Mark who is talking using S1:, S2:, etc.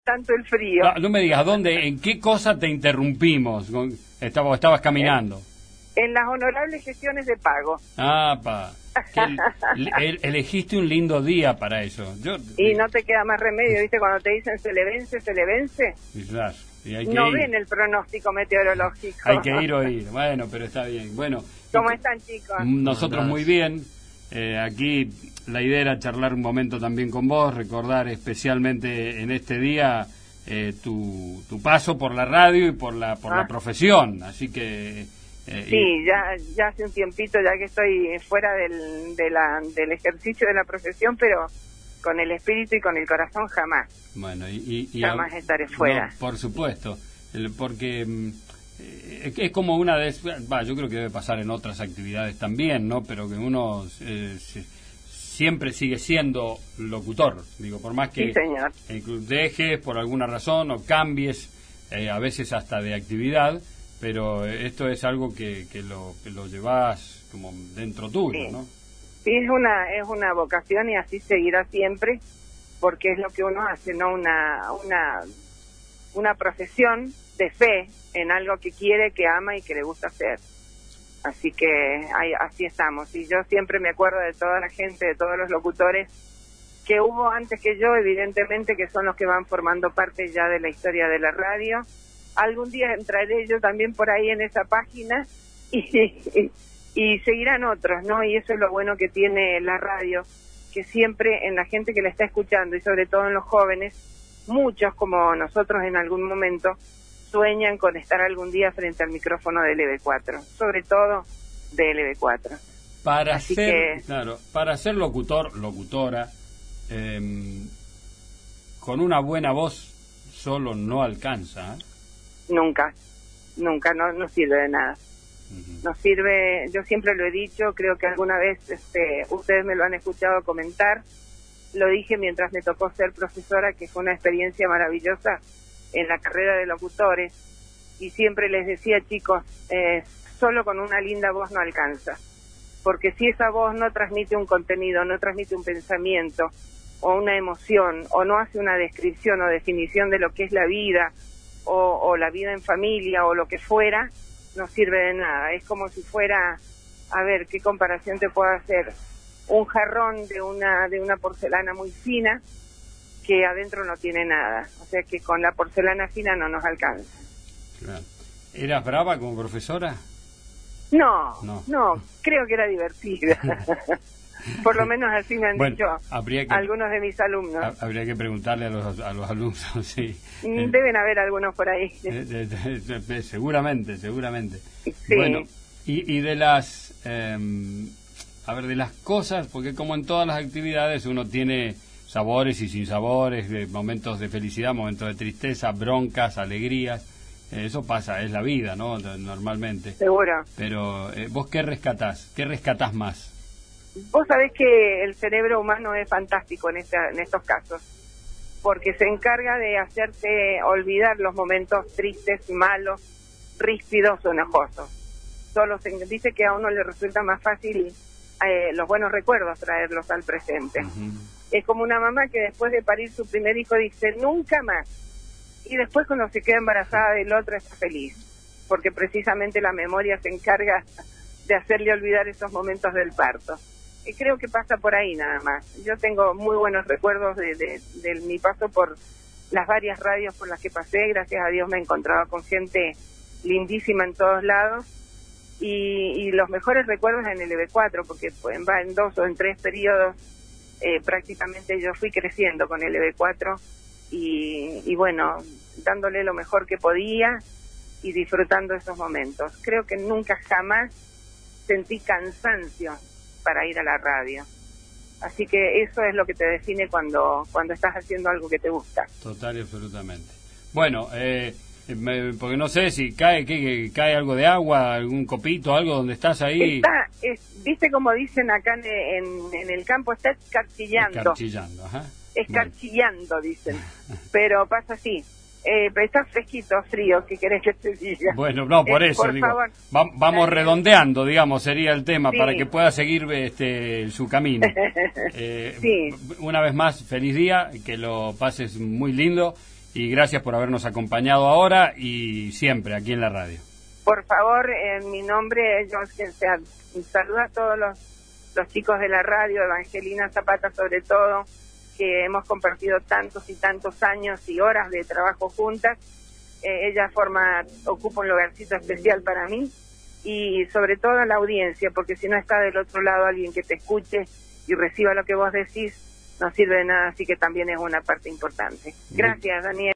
S1: tanto el frío.
S2: No me digas, ¿en qué cosa te interrumpimos? Estabas caminando.
S1: En las honorables gestiones de pago.
S2: Elegiste un lindo día para eso.
S1: Y no te queda más remedio, ¿viste? Cuando te dicen se le vence.
S2: Claro, y hay que
S1: no
S2: ir.
S1: Ven el pronóstico meteorológico.
S2: Hay que ir o ir. Bueno, pero está bien. Bueno,
S1: ¿cómo están, chicos?
S2: Nosotros muy bien. Aquí la idea era charlar un momento también con vos, recordar especialmente en este día tu paso por la radio y por la profesión. Así que...
S1: sí, ya hace un tiempito ya que estoy fuera del ejercicio de la profesión, pero con el espíritu y con el corazón jamás.
S2: Bueno,
S1: jamás estaré fuera.
S2: No, por supuesto, porque es como una de... yo creo que debe pasar en otras actividades también, ¿no? Pero que uno siempre sigue siendo locutor, digo, por más que
S1: sí, señor.
S2: Dejes por alguna razón o cambies, a veces hasta de actividad, pero esto es algo que lo llevas como dentro tuyo,
S1: sí.
S2: ¿no?
S1: Sí, es una vocación y así seguirá siempre, porque es lo que uno hace, ¿no? Una profesión de fe en algo que quiere, que ama y que le gusta hacer. Así que así estamos. Y yo siempre me acuerdo de toda la gente, de todos los locutores que hubo antes que yo, evidentemente, que son los que van formando parte ya de la historia de la radio. Algún día entraré yo también por ahí en esa página y seguirán otros, ¿no? Y eso es lo bueno que tiene la radio, que siempre en la gente que la está escuchando y sobre todo en los jóvenes, muchos como nosotros en algún momento sueñan con estar algún día frente al micrófono de LB4, sobre todo de LB4.
S2: Para ser locutora, con una buena voz solo no alcanza, ¿eh?
S1: Nunca, no sirve de nada. No sirve, yo siempre lo he dicho, creo que alguna vez ustedes me lo han escuchado comentar, lo dije mientras me tocó ser profesora, que fue una experiencia maravillosa en la carrera de locutores, y siempre les decía, chicos, solo con una linda voz no alcanza, porque si esa voz no transmite un contenido, no transmite un pensamiento o una emoción, o no hace una descripción o definición de lo que es la vida, o la vida en familia, o lo que fuera, no sirve de nada. Es como si fuera, a ver, ¿qué comparación te puedo hacer? Un jarrón de una porcelana muy fina que adentro no tiene nada. O sea que con la porcelana fina no nos alcanza.
S2: Claro. ¿Eras brava como profesora?
S1: No, creo que era divertida. Por lo menos así me han dicho algunos de mis alumnos.
S2: Habría que preguntarle a los alumnos, sí.
S1: Deben haber algunos por ahí.
S2: Seguramente.
S1: Sí.
S2: Bueno, y de las... de las cosas, porque como en todas las actividades uno tiene sabores y sinsabores, momentos de felicidad, momentos de tristeza, broncas, alegrías. Eso pasa, es la vida, ¿no? Normalmente.
S1: Seguro.
S2: Pero ¿vos qué rescatás más?
S1: Vos sabés que el cerebro humano es fantástico en estos casos, porque se encarga de hacerte olvidar los momentos tristes, malos, ríspidos o enojosos. Dice que a uno le resulta más fácil los buenos recuerdos traerlos al presente. Es como una mamá que después de parir su primer hijo dice nunca más, y después cuando se queda embarazada del otro está feliz, porque precisamente la memoria se encarga de hacerle olvidar esos momentos del parto. Y creo que pasa por ahí nada más. Yo tengo muy buenos recuerdos de mi paso por las varias radios por las que pasé. Gracias a Dios me he encontrado con gente lindísima en todos lados, y los mejores recuerdos en el LB4, porque va en 2 o en 3 periodos. Prácticamente yo fui creciendo con el LB4 y bueno, dándole lo mejor que podía y disfrutando esos momentos. Creo que nunca jamás sentí cansancio para ir a la radio. Así que eso es lo que te define cuando estás haciendo algo que te gusta.
S2: Total y absolutamente. Bueno, porque no sé si cae algo de agua, algún copito, algo donde estás ahí.
S1: Viste como dicen acá en el campo, está escarchillando.
S2: Escarchillando, ajá.
S1: Escarchillando, dicen. Pero pasa así. Está fresquito, frío, ¿qué querés que te diga?
S2: Bueno, no, por eso
S1: por
S2: digo,
S1: favor.
S2: Vamos redondeando, digamos, sería el tema,
S1: sí,
S2: para que pueda seguir su camino.
S1: Sí.
S2: Una vez más, feliz día, que lo pases muy lindo, y gracias por habernos acompañado ahora y siempre aquí en la radio.
S1: Por favor, en mi nombre, yo saludo a todos los chicos de la radio, Evangelina Zapata sobre todo, que hemos compartido tantos y tantos años y horas de trabajo juntas. Ella ocupa un lugarcito especial para mí, y sobre todo a la audiencia, porque si no está del otro lado alguien que te escuche y reciba lo que vos decís, no sirve de nada, así que también es una parte importante. Gracias, Daniel.